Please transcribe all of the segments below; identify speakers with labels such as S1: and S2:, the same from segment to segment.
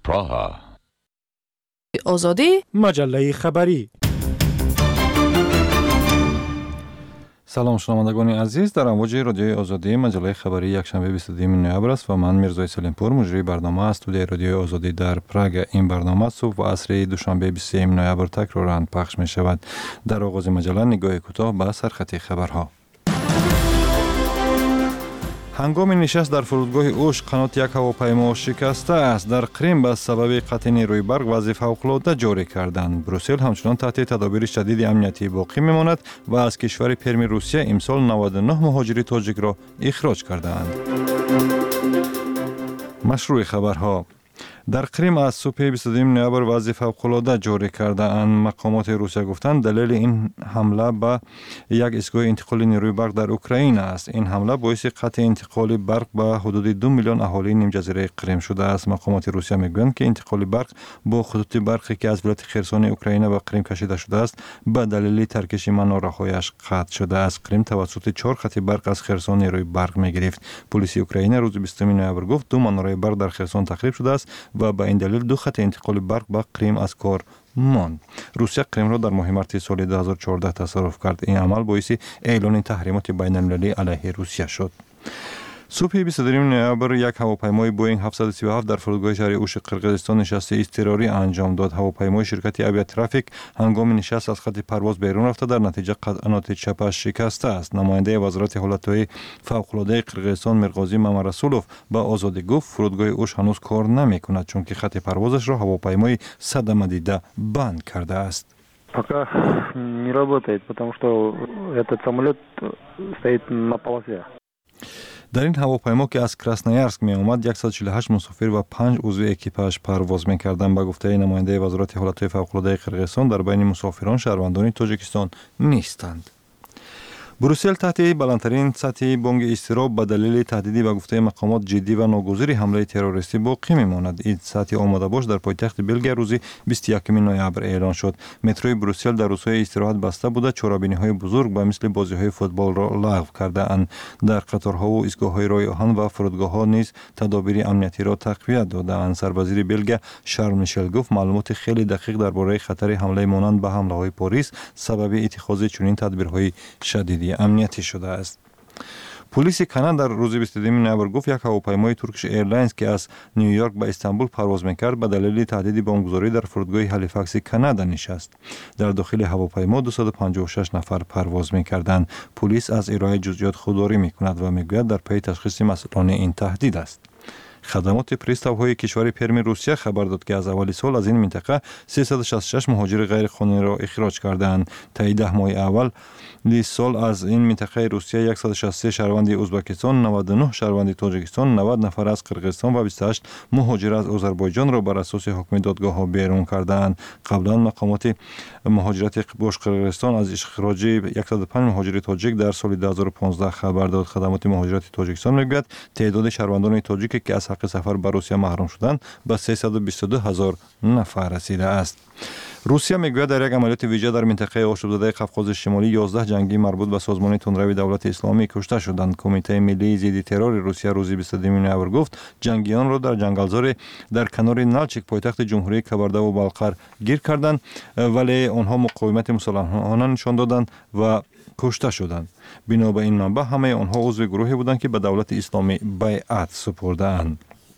S1: Praha.
S2: آزادی
S3: مجله خبری. سلام شنوندگان عزیز، در امواج رادیوی آزادی مجله خبری یکشنبه 22 نوامبر است و من میرزای سلیمپور مجری برنامه از استودیوی رادیوی آزادی در پراگ. این برنامه صبح و عصر دوشنبه 23 نوامبر تکرارا پخش می شود. در آغاز مجله نگاه کوتاه به سرخط خبرها. هنگام نشست در فرودگاه اوش قنات یک هواپیما شکسته است. در قرم به سبب قطع نیروی برق وضع فوق‌العاده جاری کردند. بروسل همچنان تحت تدابیر شدید امنیتی باقی میماند و از کشور پرم روسیه امسال 99 مهاجر تاجیک را اخراج کردند. مشروع خبرها. در قرم از صبح 22 نوامبر وضع فوق‌العاده جاری کرده اند. مقامات روسیه گفتند دلیل این حمله به یک ایستگاه انتقال نیروی برق در اوکراین است. این حمله باعث قطع انتقال برق به حدود 2 میلیون اهالی نیم جزیره قرم شده است. مقامات روسیه میگویند که انتقال برق با خطوط برقی که از ولایت خرسون اوکراین به قرم کشیده شده است به دلیل ترکش مناره‌هایش قطع شده است. قرم توسط 4 خط برق از خرسون نیروی برق میگرفت. پلیس اوکراین روز 20 نوامبر گفت 2 مناره برق در خرسون تخریب شده است و به این دلیل 2 خط انتقال برق به قرم از کار ماند. روسیه قرم را در ماه مارس سال 2014 تصرف کرد. این عمل باعث اعلان تحریمات بین المللی علیه روسیه شد. صبح 22 نوامبر یک هواپیمای بوئینگ 737 در فرودگاه شهر اوش قرقیزستان نشست اضطراری انجام داد. هواپیمای شرکت اویاترافیک هنگام نشست از خط پرواز بیرون رفته، در نتیجه قطعات چپش شکسته است. نماینده وزارت حالتهای فوق‌العاده قرقیزستان میرغازی مامرسولوف به آزادی گفت فرودگاه اوش هنوز کار نمی‌کند چون که خط پروازش را هواپیمای صدمه دیده بند کرده است.
S4: Пока не работает, потому что этот самолет стоит на полосе.
S3: در این هواپیما که از کراسنویارسک می آمد 148 مسافر و 5 عضو اکیپاژ پرواز می‌کردند. به گفته نماینده وزارت حالتهای فوق‌العاده قرقیزستان در بین مسافران شهروندان تاجیکستان نیستند. بروسل تحت بلندترین سطح بانگ اضطراب به دلیل تهدیدی به گفته مقامات جدی و ناگزیر حمله تروریستی باقی میماند. این سطح آماده باش در پایتخت بلژیک روز 21 نوامبر اعلان شد. متروی بروسل در روزهای استراحت بسته بوده. چهاربینی‌های بزرگ به مثل بازی‌های فوتبال را لغو کرده اند. در قطارها و ایستگاه‌های راه آهن و فرودگاه‌ها نیز تدابیر امنیتی را تقویت داده‌اند. سروزیر بلژیک شارل میشل گفت معلومات خیلی دقیق درباره خطر حمله مانند به حمله‌های پاریس سبب اتخاذ چنین تدبیرهای شدید امنیتی شده است. پلیس کانادا در روز 22 نوامبر گفت یک هواپیمای ترکیش ایرلاینز که از نیویورک به استانبول پرواز می‌کرد به دلیل تهدید بمبگذاری در فرودگاه هالیفاکس کانادا نشست. در داخل هواپیما 256 نفر پرواز می‌کردند. پلیس از ارائه جزئیات خودداری می‌کند و می‌گوید در پی تشخیص مسئولان این تهدید است. خدمات پرستوهای کشور پرم روسیه خبر داد که از اول سال از این منطقه 366 مهاجر غیر قانونی را اخراج کردند. تا 10 ماه اول سال از این منطقه روسیه 163 شهروند ازبکستان، 99 شهروند تاجیکستان، 90 نفر از قرقیزستان و 28 مهاجر از آذربایجان را بر اساس حکم دادگاه ها بیرون کردند. قبلا مقامات مهاجرت باش قرقیزستان از اخراج 105 مهاجر تاجیک در سال 2015 خبر داد. خدمات مهاجرت تاجیکستان میگوید تعداد شهروندان تاجیک که از حق سفر به روسیه محروم شدند به 322,000 نفر رسیده است. روسیه میگوید در یک عملیات ویژه در منطقه آشوب زده قفقاز شمالی 11 جنگی مربوط به سازمان تندروی دولت اسلامی کشته شدند. کمیته ملی ضد ترور روسیه روز 22 نوامبر گفت جنگیان را در جنگلزار در کنار نالچیک پایتخت جمهوری کبرده و بالقر گیر کردند ولی آنها مقاومت مسلحانه نشان دادند و کشته شدند. بنا به این منبع همه آنها عضو گروهی بودند که به دولت اسلامی بیعت سپردند.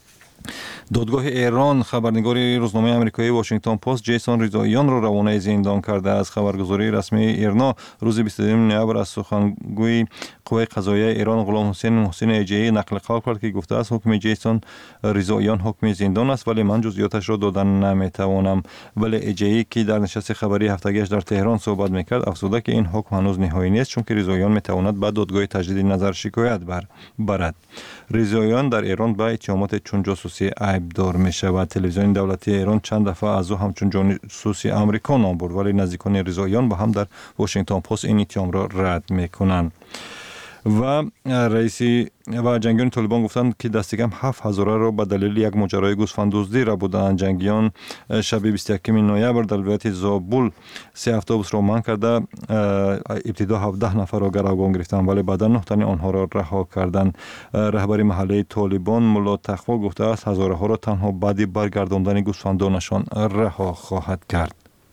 S3: دادگاه ایران خبرنگار روزنامه آمریکایی واشنگتن پست جیسون ریزاییان را روانه زندان کرده است. خبرگزاری رسمی ایرنا روز 22 نوامبر از سخنگوی قوه قضاییه ایران غلام حسین محسن ایجی نقل قول کرد که گفته است حکم جیسون ریزاییان حکم زندان است ولی من جزئیاتش را دادن نمیتوانم. ولی ایجی که در نشست خبری هفتگیش در تهران صحبت میکرد افزوده که این حکم هنوز نهایی نیست چون که ریزاییان میتواند به دادگاه تجدید نظر شکایت برد. ریزاییان در ایران به اتهامات چون جاسوسی عیبدار می شود. تلویزیون دولتی ایران چند دفعه از او همچون جاسوسی آمریکا نام برد ولی نزدیکان ریزاییان با هم در واشنگتن پست این اتهام را رد می کنند. و رئیس و جنگیان طالبان گفتند که دست کم 7000 را به دلیل یک ماجرای گوسفند دزدی را بودند. جنگیان شب 21 نوامبر در ولایت زابل 3 اتوبوس را منع کرده ابتدا 17 نفر را گروگان گرفتند ولی بعد 9 تن آنها را رها کردند. رهبر محله طالبان ملا تقوا گفته است هزارها را تنها بعد برگرداندن گوسفندانشان رها خواهد کرد.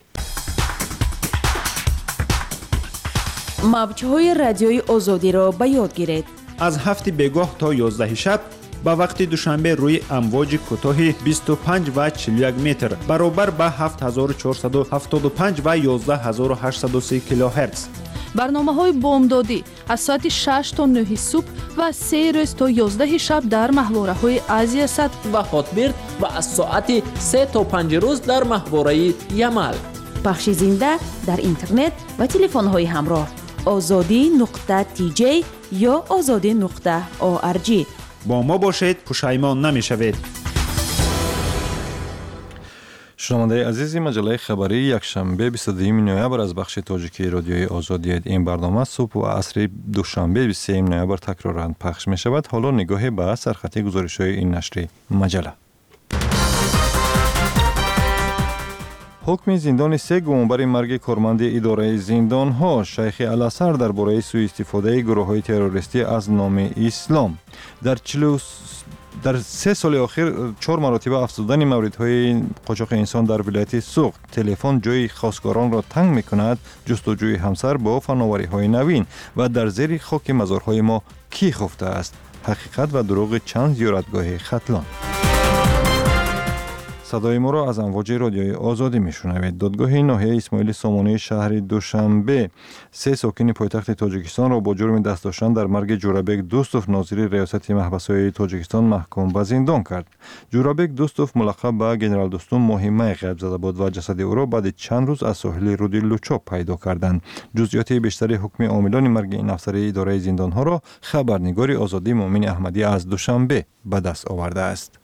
S2: موج‌های رادیوی آزادی را به یاد گیرید.
S1: از 7 بیگاه تا 11 شب با وقت دوشنبه روی امواج کوتاه 25 و 41 متر برابر با 7475 و 11803 کیلوهرتز.
S2: برنامه‌های بامدادی از ساعت 6 تا 9 صبح و 3 روز تا 11 شب در محوره‌های آسیا صد
S5: و هاتبرد و از ساعت 3 تا 5 روز در محوره یمل.
S2: پخش زنده در اینترنت و تلفن‌های همراه azadi.tj یا azadi.org.
S1: با ما باشید، پشیمان نمی‌شوید.
S3: شنونده عزیزی، مجله خبری یکشنبه 22 نوامبر از بخش تاجیکی رادیوی آزادی. این برنامه صبح و عصر دوشنبه 23 نوامبر تکرارا پخش می شود. حالا نگاهی به سرخطی گزارش‌های این نشر مجله. حکم زندان 3 گمانبر مرگ کارمند اداره زندان‌ها شیخ الاثر درباره سوء استفاده گروه‌های تروریستی از نام اسلام. در 3 سال اخیر 4 مرتبه افزودن موردهای قاچاق انسان در ولایت سوخت. تلفن جای خواستگاران را تنگ می‌کند. جستجوی همسر با فناوری‌های نوین و در زیر خاک مزارهای ما کی خفته است؟ حقیقت و دروغ چند زیارتگاه ختلان. صدای ما را از امواج رادیوی آزادی میشنوید. دادگاه ناحیه اسماعیل سامانی شهر دوشنبه 3 ساکن پایتخت تاجیکستان را با جرم دست داشتن در مرگ جورابک دوستوف ناظر ریاست محبس‌های تاجیکستان محکوم به زندان کرد. جورابک دوستوف ملقب به گنرال دوستم مهمه غیب زده بود و جسد او را بعد چند روز از ساحل رود لوچاپ پیدا کردند. جزئیات بیشتر حکم عاملان مرگ این افسر اداره زندان‌ها را خبرنگار آزادی مومن احمدی از دوشنبه به دست آورده است.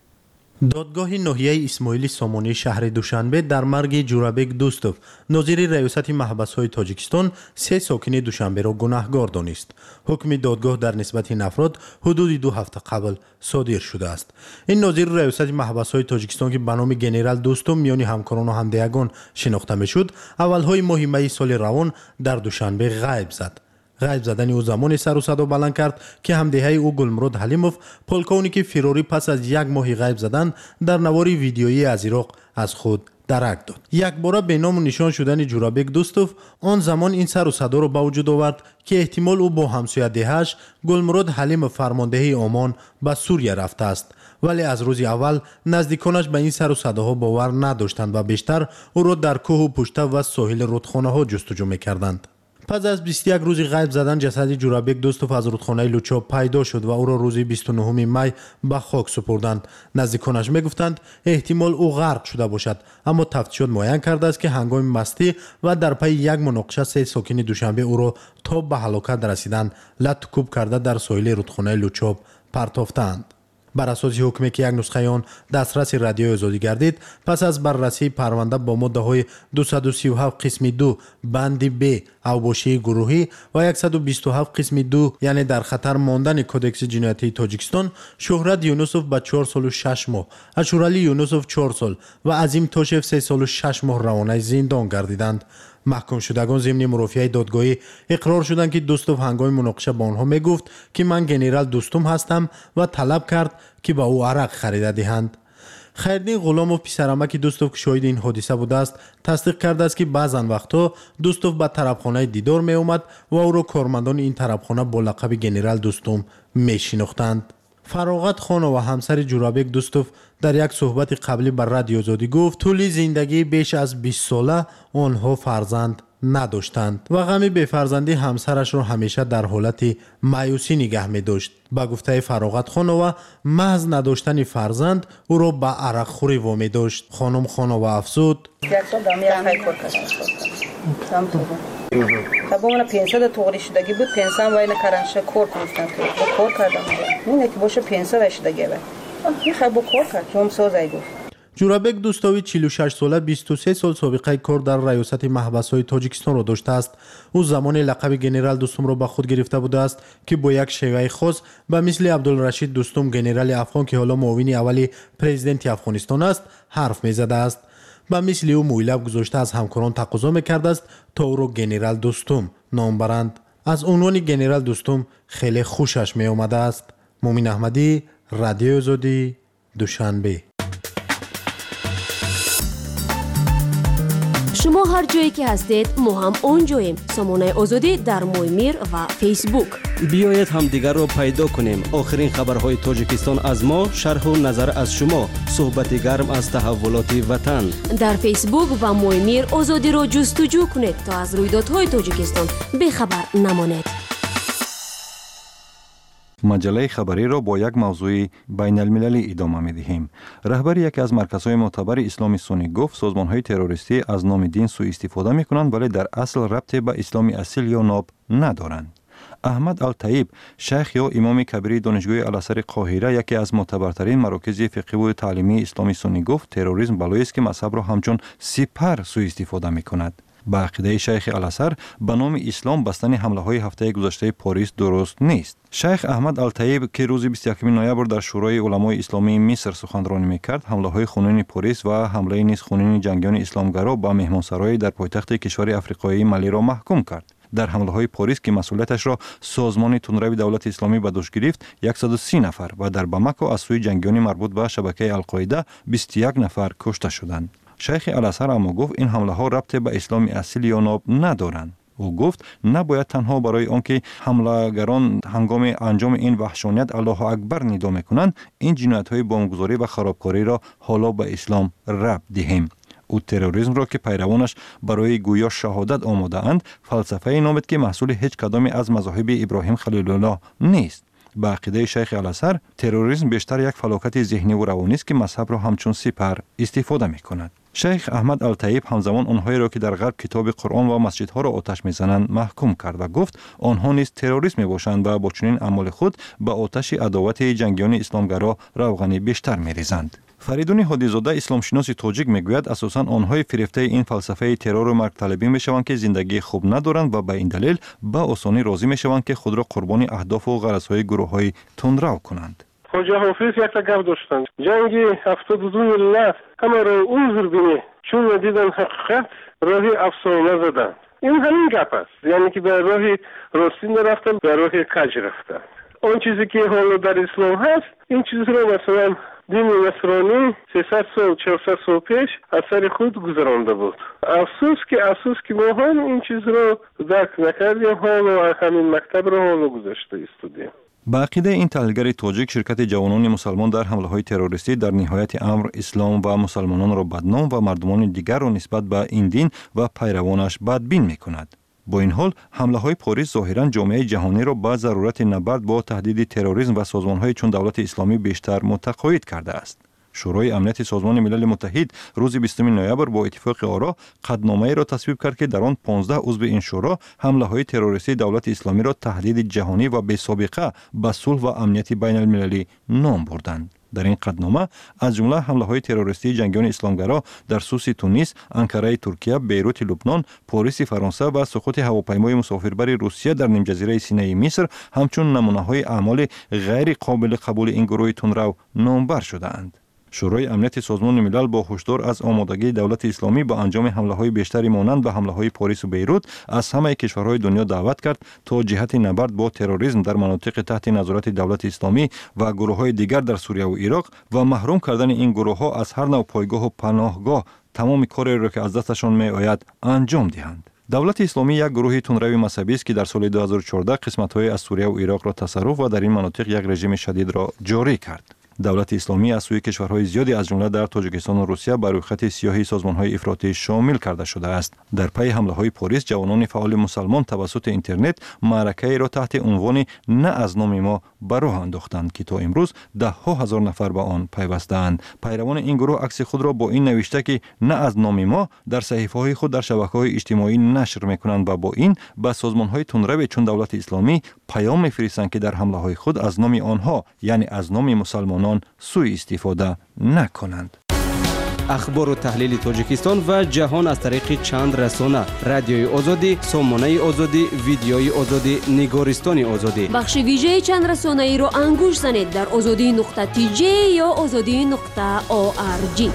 S6: دادگاه ناحیه اسماعیل سامانی شهر دوشنبه در مرگ جورابک دوستوف ناظر ریاست محبس‌های تاجیکستان 3 ساکن دوشنبه را گناهکار دانست. حکم دادگاه در نسبت این افراد حدود 2 هفته قبل صادر شده است. این ناظر ریاست محبس‌های تاجیکستان که به نام گنرال دوستم میان همکاران و همدیگان شناخته میشد، اولهای ماه می سال روان در دوشنبه غیب زد. غیب زدن او زمان سر و صدا بلند کرد که همدیهه او گلمرود حلیموف، پولکونیک فراری پس از 1 ماه غیب زدن در نواری ویدیویی از عراق از خود درک داد. یک بار به نام و نشان شدن جورابک دوستوف آن زمان این سر و صدا را به وجود آورد که احتمال او با همسایه دهش گلمرود حلیم فرمانده عمان به سوریه رفته است، ولی از روز اول نزدیکانش به این سر و صداها باور نداشتند و بیشتر او را در کوه و پشته و ساحل رودخانه ها جستجو می‌کردند. پس از 21 روز غیب زدن جسد جورابک دوستوف از رودخانه لوچاپ پیدا شد و او را روز 29 می به خاک سپردند. نزدیکانش میگفتند احتمال او غرق شده باشد، اما تفتیشات معین کرده است که هنگام مستی و در پی یک مناقشه 3 ساکن دوشنبه او را تا به هلاکت رسیدن لط کوب کرده در ساحل رودخانه لوچاپ پرتافتند. بر اساس حکمی که یک نسخه آن دسترس رادیوی آزادی گردید، پس از بررسی پرونده با ماده‌های 237 قسم 2 بند ب اوباشی گروهی و 127 قسم 2 یعنی در خطر ماندن کودکس جنایتی تاجیکستان، شهرت یونسوف به 4 سال و 6 ماه، اشورعلی یونسوف 4 سال و عظیم توشف 3 سال و 6 ماه روانه زندان گردیدند. محکوم شدگان ضمن مرافعه دادگاهی اقرار شدند که دوستوف هنگام مناقشه با آنها میگفت که من گنرال دوستم هستم و طلب کرد که با او عرق خریده دهند. خیردین غلاموف پسرعمک دوستوف که شاهد این حادثه بوده است تصدیق کرده است که بعضن وقتا دوستوف به طربخانه دیدار می اومد و او را کارمندان این طربخانه با لقب گنرال دوستم می شناختند. فراغت خان و همسر جورابک دوستوف در یک صحبت قبلی بر رادیو آزادی گفت طول زندگی بیش از 20 ساله آنها فرزند نداشتند و غم بی‌فرزندی همسرش را همیشه در حالت مایوسی نگه می داشت. با گفته فراغت خانو محض نداشتن فرزند او را به عرق خوری وامی داشت. خانم خانو افزود:
S7: تا با من 500 توغری شدگی بود، 500 وای نکردن کار کنستن که کار کردم. نه که باشه 500 شدگی بود. میخوای با کار کرد چون سازای گفت.
S6: جورابک دوستوی 46 ساله 23 سال سابقه کار در ریاست محبس‌های تاجیکستان را داشته است. او زمان لقب گنرال دوستم را به خود گرفته بوده است که با یک شیوه خاص به مثل عبدالرشید دوستم گنرال افغان که حالا معاون اولی پرزیدنت افغانستان است حرف می‌زده است. به مثل او مویلب گذاشته از همکاران تقاضا می‌کرده است تا او را گنرال دوستم نام برند. از عنوان گنرال دوستم خیلی خوشش می‌آمده است. مومن احمدی، رادیو آزادی، دوشنبه.
S8: شما هر جایی که هستید ما هم اونجاییم. سامانه آزادی در مویمیر و فیسبوک.
S9: بیایید همدیگر را پیدا کنیم. آخرین خبرهای تاجیکستان از ما، شرح و نظر از شما، صحبت گرم از تحولات وطن.
S8: در فیسبوک و مویمیر آزادی را جستجو کنید تا از رویدادهای تاجیکستان بیخبر نمانید.
S3: مجله خبری را با یک موضوع بین المللی ادامه می دهیم. رهبر یکی از مرکزهای معتبر اسلام سنی گفت سازمان‌های تروریستی از نام دین سوء استفاده می کنند ولی در اصل ربطی به اسلام اصیل یا ناب ندارند. احمد الطیب شیخ یا امام کبیر دانشگاه الازهر قاهره یکی از معتبرترین مراکز فقهی و تعلیمی اسلام سنی گفت تروریسم بلایی است که مذهب را همچون سپر سوء استفاده می کند. با عقیده شیخ الازهر به نام اسلام بستن حمله های هفته گذشته پاریس درست نیست. شیخ احمد الطیب که روز 21 نوامبر در شورای علمای اسلامی مصر سخنرانی میکرد حمله های خونین پاریس و حمله نیز خونین جنگیان اسلامگرا به مهمانسرای در پایتخت کشور افریقایی ملی را محکوم کرد. در حمله های پاریس که مسئولیتش را سازمان تندروی دولت اسلامی به دوش گرفت 130 نفر و در باماکو از سوی جنگیان مربوط به شبکه القاعده 21 نفر کشته شدند. شیخ الازهر اما گفت این حمله ها ربط به اسلام اصیل یا ناب ندارند. او گفت نباید تنها برای آنکه حملهگران هنگام انجام این وحشانیت الله اکبر ندا میکنند این جنایت های بمبگذاری و خرابکاری را حالا به اسلام ربط دهیم. او تروریسم را که پیروانش برای گویا شهادت آماده اند فلسفه نامید که محصول هیچ کدام از مذاهب ابراهیم خلیل الله نیست. با عقیده شیخ الازهر تروریسم بیشتر یک فلاکت ذهنی و روانی است که مذهب را همچون سپر استفاده میکند. شیخ احمد الطیب همزمان آنهایی را که در غرب کتاب قرآن و مسجدها را آتش میزنند محکوم کرد و گفت آنها نیز تروریست میباشند و با چنین اعمال خود به آتش عداوت جنگیان اسلامگرا روغن بیشتر میریزند. فریدون هادیزاده اسلام شناس تاجیک میگوید اساساً آنهای فریفته این فلسفه ترور و مرگ طلبی میشوند که زندگی خوب ندارند و به این دلیل به آسانی راضی میشوند که خود را قربانی اهداف و غرضهای گروههای تندرو کنند.
S10: خواجه حافظ یک گپ داشتند جنگ 72 ملت همه را عذر بینی چون ندیدن حقیقت راه افسانه زدند. این همین گپ است، یعنی که به راه راستی نرفتن به راه کج رفتن. آن چیزی که حالا در اسلام هست این چیز را مثلا دین نصرانی 300 سال 400 سال پیش از سر خود گذرانده بود. افسوس که ما هم این چیز را درک نکردیم حالا همین مکتب را حالا گذاشته استودیم.
S3: با عقیده این تحلیلگر تاجیک شرکت جوانان مسلمان در حمله های تروریستی در نهایت امر اسلام و مسلمانان را بدنام و مردمان دیگر را نسبت به این دین و پیروانش بدبین می کند. با این حال حمله های پاریس ظاهرا جامعه جهانی را با ضرورت نبرد با تهدید تروریسم و سازمان های چون دولت اسلامی بیشتر متقاعد کرده است. شورای امنیت سازمان ملل متحد روز 20 نوامبر با اتفاق آرا قطعنامه‌ای را تصویب کرد که در آن 15 عضو این شورا حمله های تروریستی دولت اسلامی را تهدید جهانی و بی‌سابقه به صلح و امنیت بین المللی نام بردند. در این قطعنامه از جمله حمله های تروریستی جنگیان اسلامگرا در سوس تونس، انکاره ترکیه، بیروت لبنان، پاریس فرانسه و سقوط هواپیمای مسافربر روسیه در نیمجزیره سینای مصر همچون نمونه های اعمال غیر قابل قبول این گروه تندرو نامبر شده‌اند. شورای امنیت سازمان ملل با هشدار از آمادگی دولت اسلامی با انجام حمله‌های بیشتری مانند به حمله‌های پاریس و بیروت از همه کشورهای دنیا دعوت کرد تا جهت نبرد با تروریسم در مناطق تحت نظارت دولت اسلامی و گروه‌های دیگر در سوریه و عراق و محروم کردن این گروه‌ها از هر نوع پایگاه و پناهگاه تمام کاری را که از دستشان می‌آید انجام دهند. دولت اسلامی یک گروه تندروی مذهبی است که در سال 2014 قسمت‌های از سوریه و عراق را تصرف و در این مناطق یک رژیم شدید را جاری کرد. دولت اسلامی از سوی کشورهای زیادی از جمله در تاجیکستان و روسیه بر روی خط سیاهی سازمان‌های افراطی شامل کرده شده است. در پی حمله‌های پاریس جوانان فعال مسلمان توسط اینترنت معرکه‌ای را تحت عنوان نه از نام ما به راه انداختند که تا امروز ده‌ها هزار نفر به آن پیوسته‌اند. پیروان این گروه عکس خود را با این نوشته که نه از نام ما در صحیفه‌های خود در شبکه‌های اجتماعی نشر می‌کنند و با این به سازمان‌های تندرو چون دولت اسلامی پیام می‌فرستند که در حمله‌های خود از نام آنها یعنی از نام مسلمان سوء استفاده نکنند.
S9: اخبار و تحلیل تاجیکستان و جهان از طریق چند رسانه: رادیوی آزادی، سامانه آزادی، ویدیوی آزادی، نگارستان آزادی.
S8: بخش ویژه چند رسانه ای رو انگوش زنید در azadi.tj یا azadi.org.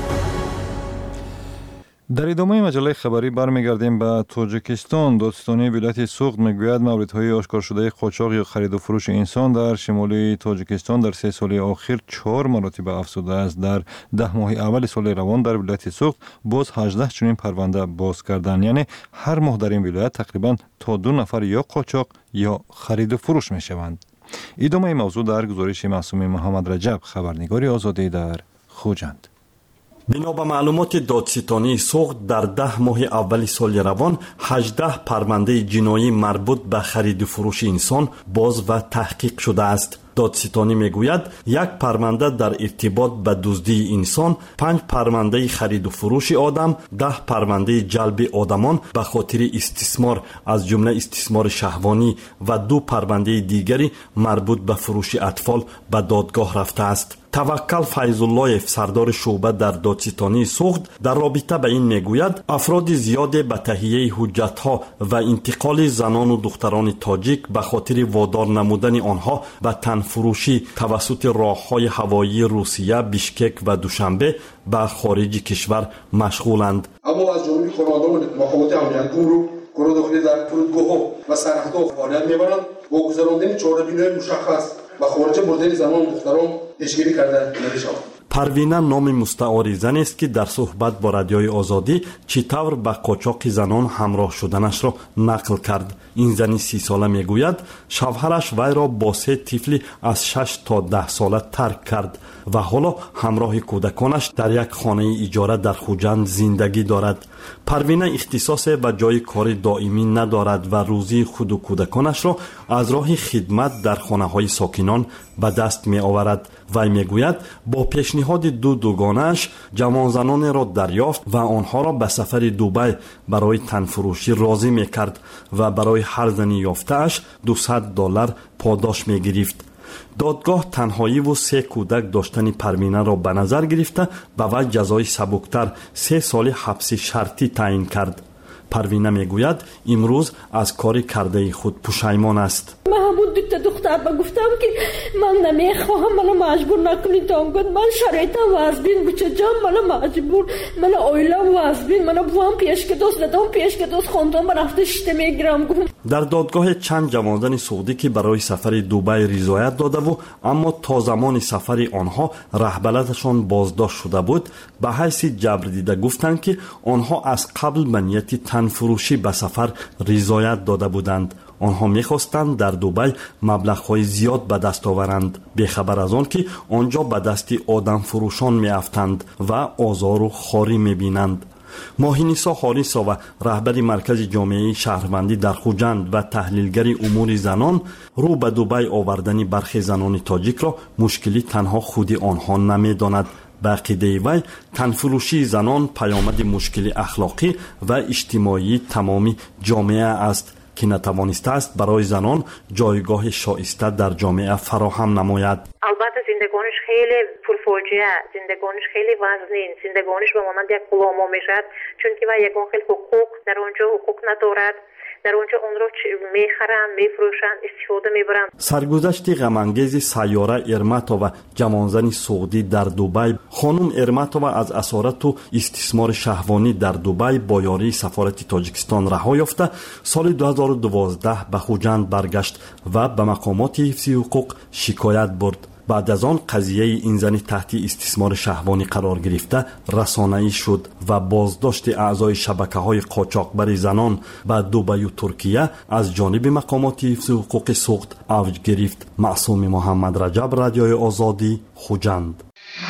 S3: در ادامه مجله خبری برمیگردیم به تاجیکستان. دادستانی ولایت سوخت میگوید موردهای آشکار شده قاچاق یا خرید و فروش انسان در شمال تاجیکستان در 3 سال اخیر 4 مرتبه افزوده است. در 10 ماه اول سال روان در ولایت سوخت باز 18 چنین پرونده باز کردند، یعنی هر ماه در این ولایت تقریبا تا 2 نفر یا قاچاق یا خرید و فروش میشوند. ادامه موضوع در گزارش معصوم محمد رجب، خبرنگار آزادی در خوجند.
S11: بنا به معلومات دادستانی سوخت در 10 ماه اول سال روان 18 پرونده جنایی مربوط به خرید و فروش انسان باز و تحقیق شده است. دادستانی میگوید 1 پرونده در ارتباط به دزدی انسان، 5 پرونده خرید و فروش آدم، 10 پرونده جلب آدمان به خاطر استثمار از جمله استثمار شهوانی و 2 پرونده دیگری مربوط به فروش اطفال به دادگاه رفته است. توکل فیض‌الله سردار شعبه در دادستانی سوخت در رابطه به این میگوید افراد زیاد به تهیه حجت‌ها و انتقال زنان و دختران تاجیک به خاطر وادار نمودن آنها به تن فروشی توسط راه‌های هوایی روسیه، بیشکک و دوشنبه به خارج کشور مشغولند.
S12: اما از جمله خانواده‌ها مخابرات امنیتی رو گروه داخلی در فرودگاه‌ها و سرحدها فعالیت می‌برند با گذراندن چاره‌بین‌های مشخص و خارج بردن زنان و دختران پیشگیری کرده نمی‌شود.
S11: پروینه نام مستعار زن است که در صحبت با رادیوی آزادی چطور به قاچاق زنان همراه شدنش را نقل کرد. این زن 30 ساله میگوید شوهرش وی را با 3 طفل از 6 تا 10 ساله ترک کرد و حالا همراه کودکانش در یک خانه اجاره در خوجند زندگی دارد. پروینه اختصاص و جای کار دائمی ندارد و روزی خود و کودکانش را از راه خدمت در خانه‌های ساکنان به دست می آورد. وی میگوید با پیشنهاد 2 دوگانه‌اش جوان زنان را دریافت و آنها را به سفر دبی برای تنفروشی راضی میکرد و برای هر زنی یافته‌اش $200 پاداش میگرفت. دادگاه تنهایی و 3 کودک داشتن پروینه را به نظر گرفته به وی جزای سبکتر 3 سال حبس شرطی تعیین کرد. پروینه میگوید امروز از کار کرده خود پشیمان است.
S13: محمود دوتا دختر با گفتم که من نمیخواهم، منو مجبور نکنید تا گفت من شرایطم وزبین بچه جام، منو مجبور، من اویلم وزبین، منو بوام پیش که دوست دادم پیش که دوست خوندم من رفته شته میگیرم.
S11: در دادگاه چند جوانزن سعودی که برای سفر دبی رضایت داده و اما تا زمان سفر آنها رهبرشان بازداشت شده بود به حیث جبر دیده گفتند که آنها از قبل به نیت تنفروشی به سفر رضایت داده بودند. آنها میخواستند در دبی مبلغ‌های زیاد به دست آورند، بیخبر از آن که آنجا به دست آدم فروشان میافتند و آزار و خواری میبینند. ماهینیسا حاریسا و رهبر مرکز جامعه شهروندی در خوجند و تحلیلگر امور زنان رو به دبی آوردن برخی زنان تاجیک را مشکلی تنها خود آنها نمیداند. به عقیده وی تنفروشی زنان پیامد مشکل اخلاقی و اجتماعی تمامی جامعه است که نتوانسته است برای زنان جایگاه شایسته در جامعه فراهم نماید.
S14: البته زندگانش خیلی پرفاجعه، زندگانش خیلی وزنین، زندگانش به مانند یک غلام میشد، چون که و یگان خیلی حقوق در اونجا حقوق ندارد. در اونجا اون رو میخرن، میفروشن، استفاده میبرن.
S11: سرگذشت غم‌انگیز سیاره ارماتووا جوانزن سعودی در دبی. خانم ارماتووا از اسارت و استثمار شهوانی در دبی با یاری سفارت تاجیکستان رها یافته سال 2012 به خوجند برگشت و به مقامات حفظ حقوق شکایت برد. بعد از آن قضیه این زن تحت استثمار شهوانی قرار گرفته رسانه‌ای شد و بازداشت اعضای شبکه‌های قاچاقبر زنان به دبی و ترکیه از جانب مقامات حفظ حقوق سوخت اوج گرفت. معصوم محمد رجب، رادیوی آزادی، خوجند.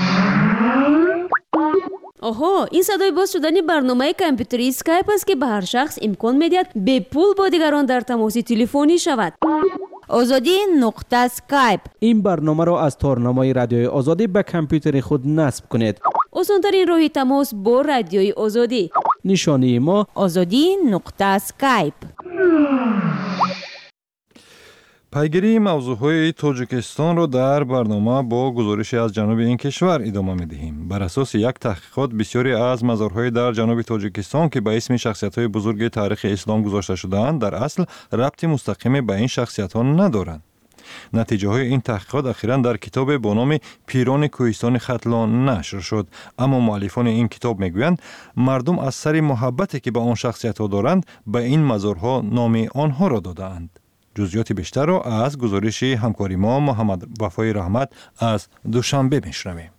S8: آها، این صدای باز شدن برنامه کامپیوتری اسکایپ است که به هر شخص امکان می‌دهد به پول با دیگران در تماس تلفنی شود.
S15: azadi.skype.
S16: این برنامه را از تارنمای رادیوی آزادی به کامپیوتر خود نصب کنید.
S8: آسان‌ترین راه تماس با رادیوی آزادی.
S16: نشانی ما
S15: azadi.skype.
S3: پیگیری موضوعهای تاجیکستان را در برنامه با گزارشی از جنوب این کشور ادامه می‌دهیم. بر اساس یک تحقیقات بسیاری از مزارهای در جنوب تاجیکستان که به اسم شخصیت‌های بزرگ تاریخ اسلام گذاشته شده‌اند در اصل ربط مستقیم به این شخصیت‌ها ندارند. نتیجه های این تحقیقات اخیراً در کتاب با نام پیران کوهستان ختلان نشر شد، اما مؤلفان این کتاب میگویند مردم از سر محبتی که به آن شخصیت‌ها دارند به این مزارها نام آنها را داده‌اند. جزئیات بیشتر را از گزارش همکاری ما محمد وفای رحمت از دوشنبه میشنویم.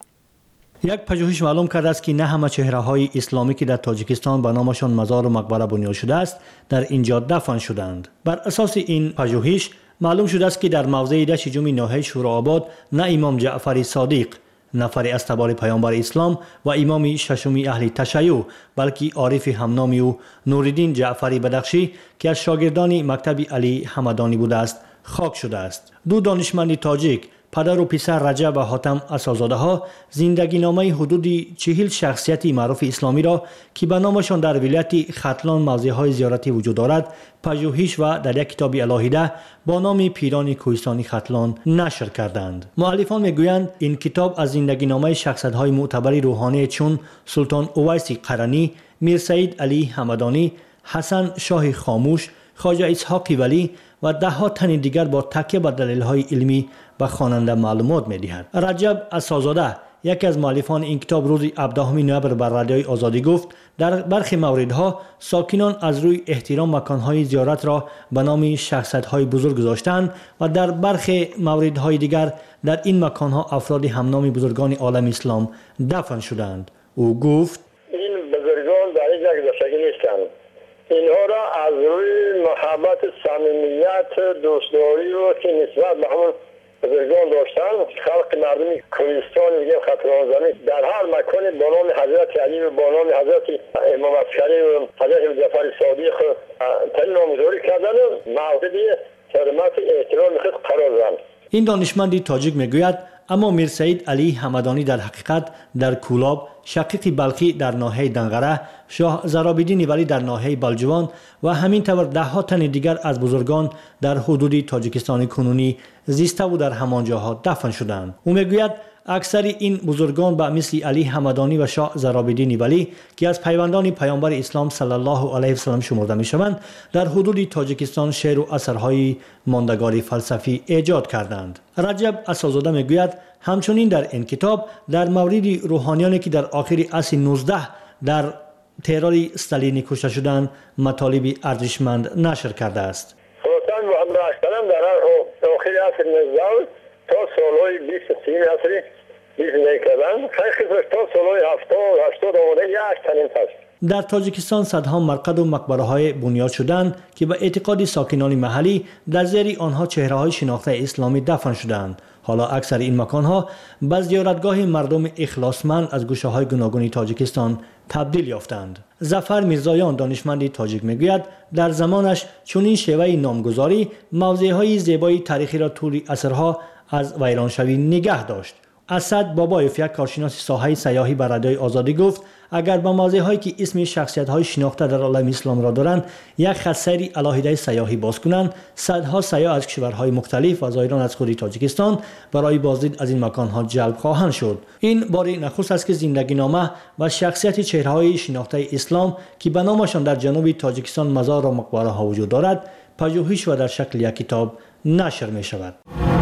S15: یک پژوهش معلوم کرده است که نه همه چهره‌های اسلامی که در تاجیکستان به نامشان مزار و مقبره بنیاد شده است در اینجا دفن شدند. بر اساس این پژوهش معلوم شده است که در موضع 16 ناحیه شورآباد نه امام جعفر صادق نفری از تبار پیامبر اسلام و امام ششمی اهل تشیع بلکه عارف همنامی و نوردین جعفری بدخشی که از شاگردان مکتب علی حمدانی بوده است خاک شده است. دو دانشمند تاجیک پدر و پسر رجب و حاتم اساس‌زاده ها زندگی نامه حدود 40 شخصیت معروف اسلامی را که به نامشان در ولایت ختلان موضع‌های زیارتی وجود دارد پژوهش و در یک کتاب علاهیده با نام پیران کوهستان ختلان نشر کردند. مؤلفان میگویند این کتاب از زندگی نامه شخصیت‌های معتبر روحانی چون سلطان اویس قرنی، میر سید علی حمدانی، حسن شاه خاموش، خواجه اسحاق ولی و ده ها تن دیگر با تکیه بر دلایل علمی به خواننده معلومات می‌دهد. رجب اساس‌زاده یکی از مؤلفان این کتاب روز 17 نوامبر بر رادیوی آزادی گفت در برخی موردها ساکنان از روی احترام مکان‌های زیارت را به نام شخصیت‌های بزرگ گذاشتند و در برخی موردهای دیگر در این مکان‌ها افراد همنام بزرگان عالم اسلام دفن شدند. او گفت
S17: این بزرگان در اینجا گذاشته نیستند. اینها را از روی محبت، صمیمیت، دوستداری و که نسبت به همون بزرگان داشتن خلق مردم کوهستان میگه ختلان زمین در هر مکان با نام حضرت علی و با نام حضرت امام عسکری و حضرت جعفر صادق تعیین نامگذاری کردن و موضع حرمت احترام خود قرار دادند.
S15: این دانشمند تاجیک میگوید اما میر سید علی حمدانی در حقیقت در کولاب، شقیق بلخی در ناحیه دنغره، شاه زرابیدین ولی در ناحیه بلجوان و همین طور ده ها تن دیگر از بزرگان در حدود تاجیکستان کنونی زیسته و در همان جاها دفن شدند. او میگوید اکثر این بزرگان به مثل علی حمدانی و شاه زرابیدین ولی که از پیوندان پیامبر اسلام صلی الله علیه و سلم شمرده میشوند در حدود تاجیکستان شعر و اثرهای ماندگار فلسفی ایجاد کردند. رجب اساس‌زاده میگوید همچنین در این کتاب در مورد روحانیانی که در آخر عصر 19 در ترور استالینی کشته شدند مطالب ارزشمند نشر کرده است.
S17: سلطان محمد اشکرم در آخر عصر 19 تا سالهای 20 عصری زندگی کردن خیلی تا سالهای 70 آمده یک تنین هست.
S15: در تاجیکستان صدها مرقد و مقبره‌های بنیاد شدند که به اعتقاد ساکنان محلی در زیر آنها چهره‌های شناخته اسلامی دفن شدند. حالا اکثر این مکان‌ها به زیارتگاه مردم اخلاصمند از گوشه‌های گوناگون تاجیکستان تبدیل یافتند. ظفر میرزایان دانشمند تاجیک میگوید در زمانش چنین شیوه نامگذاری موضع‌های زیبای تاریخی را طول عصرها از ویرانشوی نگه داشت. اسد بابایف یک کارشناس ساحه سیاحی بر رادیوی آزادی گفت اگر با موضع‌هایی که اسم شخصیت‌های شناخته در عالم اسلام را دارند یک خط سیر علاهیده سیاحی باز کنند صدها سیاح از کشورهای مختلف و زایران از خود تاجیکستان برای بازدید از این مکان‌ها جلب خواهند شد. این بار نخست است که زندگی نامه و شخصیت چهره‌های شناخته اسلام که به نامشان در جنوب تاجیکستان مزار و مقبره‌ها وجود دارد پژوهش و در شکل یک کتاب نشر می‌شود.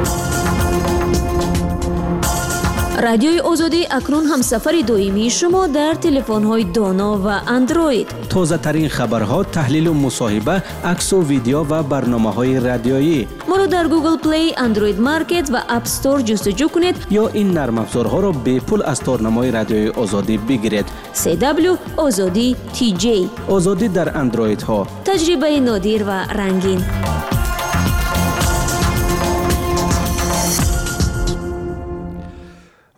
S8: رادیوی آزادی اکنون هم سفر دائمی شما در تلفن‌های دانا و اندروید.
S16: تازه ترین خبرها، تحلیل و مصاحبه، عکس و ویدیو و برنامه‌های رادیویی.
S8: ما را در گوگل پلی، اندروید مارکت و اپ استور جستجو کنید
S16: یا این نرم افزارها را به پول از تارنمای رادیوی آزادی بگیرید.
S8: CW آزادی TJ
S16: آزادی در اندروید ها.
S8: تجربه نادر و رنگین.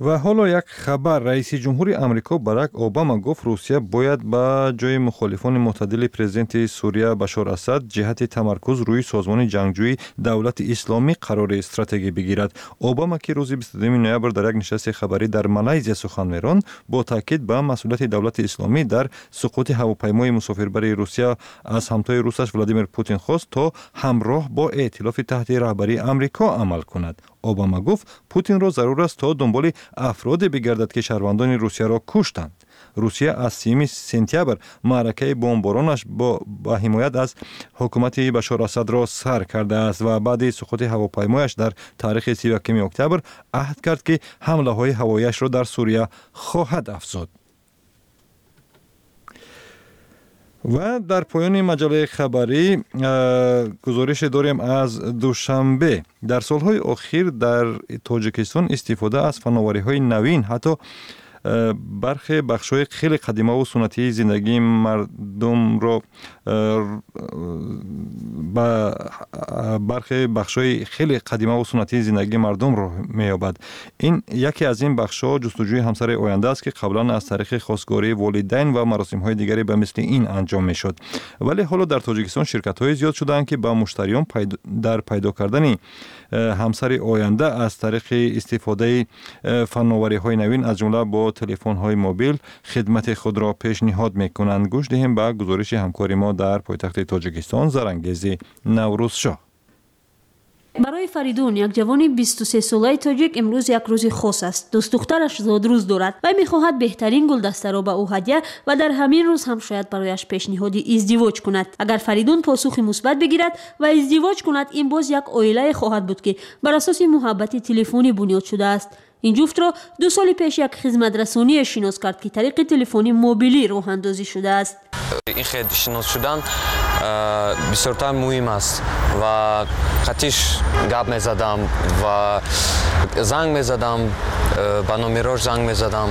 S3: و حالا یک خبر. رئیس جمهور آمریکا باراک اوباما گفت روسیه باید با جای مخالفان معتدل پرزیدنت سوریه بشار اسد جهت تمرکز روی سازمان جنگجوی دولت اسلامی قرار استراتژی بگیرد. اوباما که روز 22 نوامبر در یک نشست خبری در مالزی سخن می‌راند با تاکید به مسئولیت دولت اسلامی در سقوط هواپیمای مسافربری روسیه از همتای روسش ولادیمیر پوتین خواست تا همراه با ائتلاف تحت رهبری آمریکا عمل کند. اوباما گفت پوتین را ضرور است تا دنبال افراد بگردد که شهروندان روسیه را کشتند. روسیه از 30 سپتامبر معرکه بمبارانش با حمایت از حکومت بشار اسد را سر کرده است و بعد سقوط هواپیمایش در تاریخ 31 اکتبر عهد کرد که حمله های هواییش را در سوریه خواهد افزود. و در پایان مجله خبری گزارش داریم از دوشنبه. در سالهای اخیر در تاجیکستان استفاده از فناوری‌های نوین حتی برخی بخش‌های خیلی قدیمی و سنتی زندگی مردم را برخی بخش‌های خیلی قدیمی و سنتی زندگی مردم را می‌یابد. این یکی از این بخش‌ها جستجوی همسر آینده است که قبلا از طریق خواستگاری والدین و مراسم‌های دیگری به مثل این انجام می‌شد. ولی حالا در تاجیکستان شرکت‌های زیاد شدند که به مشتریان در پیدا کردن همسر آینده از طریق استفاده فناوری‌های نوین از جمله با تلفن‌های موبیل خدمت خود را پیشنهاد می‌کنند. گوش دهیم به گزارش همکاری ما در پایتخت تاجیکستان زرانگیزی نوروزشاه.
S8: برای فریدون یک جوان 23 ساله تاجیک امروز یک روز خاص است. دوست دخترش زادروز دارد و می‌خواهد بهترین گلدسته را به او هدیه و در همین روز هم شاید برایش پیشنهاد ازدواج کند. اگر فریدون پاسخ مثبت بگیرد و ازدواج کند این باز یک عائله خواهد بود که بر اساس محبت تلفنی بنیاد شده است. این جفت را 2 سال پیش یک خدمت رسانی شناس کرد که طریق تلفنی موبیلی راه اندازی شده است.
S18: این خدمت شناس شدن بسیار مهم است و قطعش گپ میزدم و زنگ میزدم با نمرش زنگ میزدم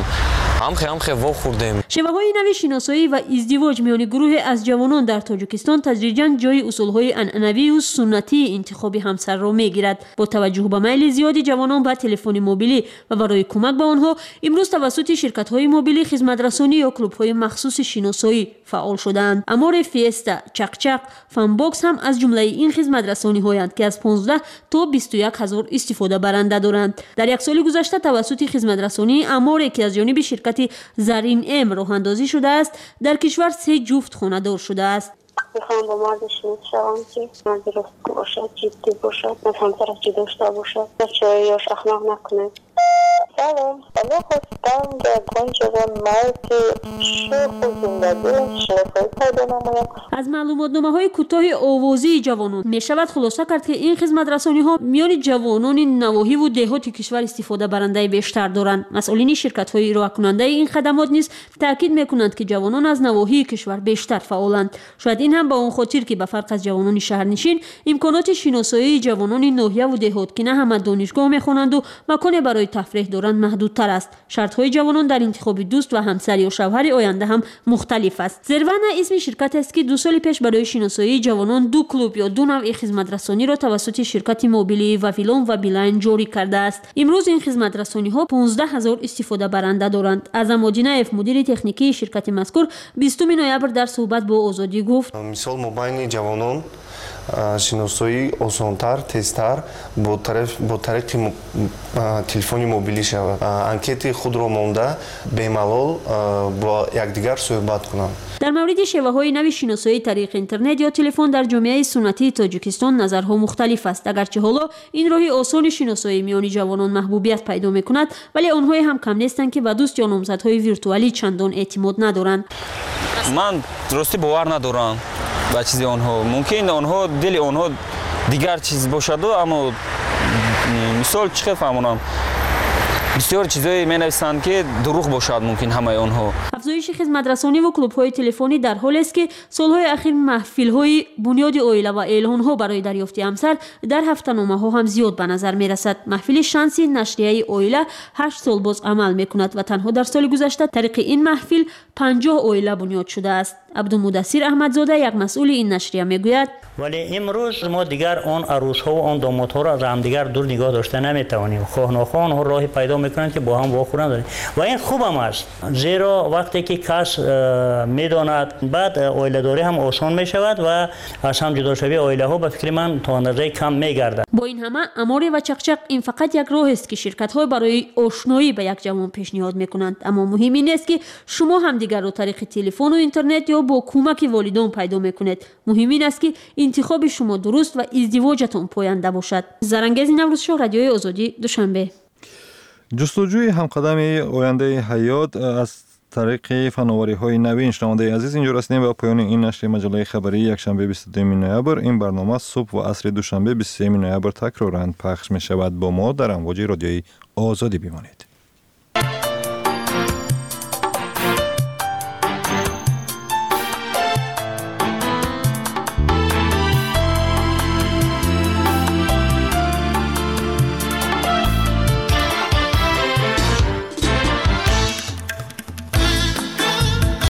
S18: هم وا خوردیم.
S8: شیوه‌های نوی شناسایی و ازدواج میان گروه از جوانان در تاجیکستان تدریجاً جای اصول‌های عنعنوی و سنتی انتخاب همسر را میگیرد. با توجه به میل زیادی جوانان به تلفن موبیلی و برای کمک به آنها امروز توسط شرکت‌های موبیلی خدمت رسانی یا کلوب‌های مخصوص شناسایی فعال شدند. امور فیستا، چقچق، فن باکس هم از جمله این خدمت رسانی‌هایند که از 15 تا 21 هزار استفاده برنده دارند. در یک سال گذشته توسط خدمت رسانی اموری که از جانب شرکت زرین ام راه اندازی شده است در کشور 3 جفت خانه دار شده است.
S19: میخوام با مردش شوم که مرد درست باشد، جدی باشد، از همسرش داشته باشد، بچه‌هایش اخلاق نکنه. سلام خواستم در گنجوان مرد شوخ و زندگی شناسایی پیدا نمایم.
S8: از معلوماتنامه‌های کوتاه آوازی جوانان می شود خلاصه کرد که این خدمت رسانی‌ها میان جوانان نواحی و دهات کشور استفاده برنده بیشتر دارند. مسئولین شرکت‌های ارائه کننده این خدمات نیز تاکید می‌کنند که جوانان از نواحی کشور بیشتر فعالند. شاید این هم به آن خاطر که به فرق از جوانان شهرنشین امکانات شناسایی جوانان ناحیه و دهات که نه همه دانشگاه می‌خوانند و مکان برای تفریح دارند محدودتر است. شرط‌های جوانان در انتخاب دوست و همسر یا شوهر آینده هم مختلف است. زروانا اسم شرکت است که 2 سال پیش برای شناسایی جوانان 2 کلوب یا 2 نوع خدمت رسانی را توسط شرکت موبیلی وافیلون و بیلاین جاری کرده است. امروز این خدمت رسانی‌ها 15000 استفاده برنده دارند. اعظم مدینایف مدیر تکنیکی شرکت مذکور 20 نوامبر در صحبت با آزادی گفت:
S20: مثال مبین جوانان شناسایی آسان‌تر، تیزتر با طریق تلفن موبیلی شود. انکت خود را مانده بی‌ملال با یکدیگر صحبت کنند.
S8: در مورد شیوه‌های نوی شناسایی طریق اینترنت یا تلفن در جامعه سنتی تاجیکستان نظرها مختلف است. اگرچه حالا این راه آسان شناسایی میان جوانان محبوبیت پیدا می‌کند، ولی آنها هم کم نیستند که به دوست یا نامزدهای ویرتوالی چندان اعتماد ندارند.
S18: من درستی باور ندارم به چیزی آنها. ممکن آنها دل آنها دیگر چیز باشد اما مثال چه فهمونم بسیار چیزایی می‌نویسند که دروغ باشد ممکن همه آنها.
S8: افزایش خدمت رسانی و کلوب‌های تلفنی در حال است که سال‌های اخیر محفل‌های بنیاد عائله و اعلان‌ها برای دریافت همسر در هفته‌نامه‌ها هم زیاد به نظر می‌رسد. محفل شانسی نشریه عائله 8 سال باز عمل می‌کند و تنها در سال گذشته طریق این محفل 50 عائله بنیاد شده است. عبدالمدثر احمدزاده یک مسئول این نشریه میگوید
S21: ولی امروز ما دیگر آن عروس‌ها و آن دامادها را از همدیگر دور نگاه داشته نمیتوانیم. خواه ناخواه آنها راهی پیدا میکنند که با هم واخورند و این خوب هم است، زیرا وقتی که کس میداند بعد اویله‌داری هم آسان میشود و از هم جدا شوی اویله ها به فکر من تا اندازه کم میگردد.
S8: با این همه اماره و چقچق این فقط یک راه است که شرکت های برای آشنایی به یک جوان پیشنهاد میکنند، اما مهم این است که شما هم دیگر رو طریق تلفن و اینترنت یا با کمک والدین پیدا میکنید. مهم این است که انتخاب شما درست و ازدواجتون پاینده باشد. زرنگیز نوروز شو، رادیوی آزادی، دوشنبه.
S3: جستجوی همقدم آینده حیات از طریق فناوری‌های نوین. شنوندگان عزیز، اینجا رسیدیم به پایان این نشر مجله خبری یکشنبه 22 نوامبر. این برنامه صبح و عصر دوشنبه 23 نوامبر تکرارا پخش می شود. با ما در امواج رادیویی آزادی بمانید.